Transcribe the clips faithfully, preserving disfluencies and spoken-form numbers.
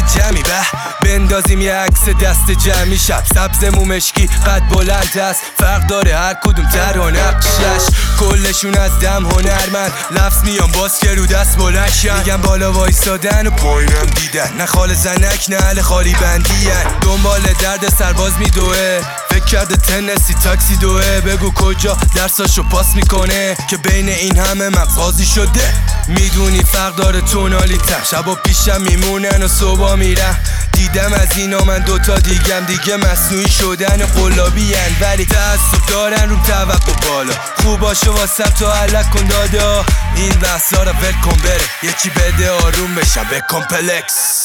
جمعی به بندازیم یه عکس دست جمعی شب سبز مومشکی قد بلند است فرق داره هر کدوم در و نقشش کلشون از دم هنرمند لفظ میان باز که رو دست بلنشن میگم بالا وایسادن و پایینم دیدن نه خال زنک نه حل خالی بندیان دنبال درد سرباز میدوه فکر کرده تنسی تاکسی دوه بگو کجا درساشو پاس میکنه که بین این همه مغازی شده میدونی فرق داره تونالیتر شبا پیشم میمونن و صبح میرن دیدم از اینا من دوتا دیگم دیگه مصنوعی شدن قلابی هن ولی تعصب دارن روم توقع بالا خوب باشه واسم تو علک کن دادا این بحثا رو ول کن بره یکی بده آروم بشم به کمپلکس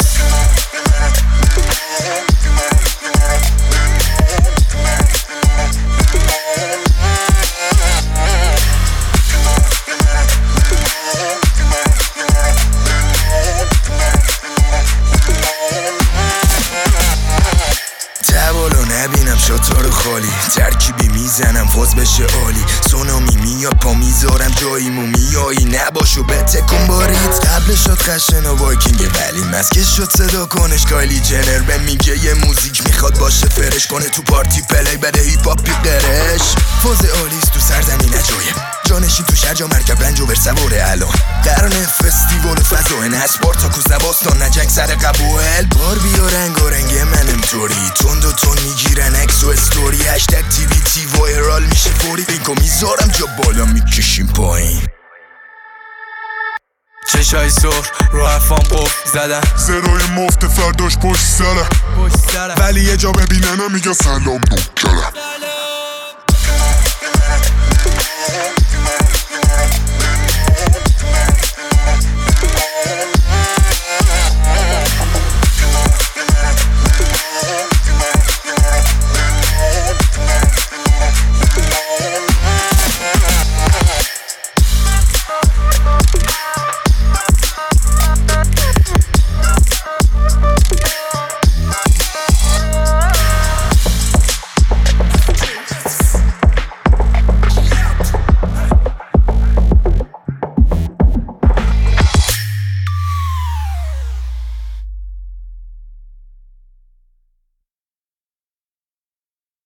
تبالو نبینم شطور خالی ترکیبی میزنم فاز بشه عالی سونامی میاد پا میذارم جاییمو میایی نباشو بتکن باریت قبل شد خشن و وایکینگ ولی مسکش شد صدا کنش کایلی جنر به میگه یه موزیک میخواد باشه فرش کنه تو پارتی پلی بده هیپ هاپی قرش فاز عالیست تو سرزمین عجایب جانشین تو شرجا مرکب رنج و برسواره الان قرن فستیوال و فضاین اسپارتاکوس نباستان نجنگ سر قبول بار بیا رنگ و رنگ منم توری تند و تون میگیرن اکس و استوری هشتگ تی وی تی وایرال میشه فوری بینکو میذارم جا بالا میکشیم پایین چشای سرخ رو حرفان قفل زدن زرای مفت فرداش پشت سرم پشت سرم ولی یه جا ببیننم میگه سلام نوکرم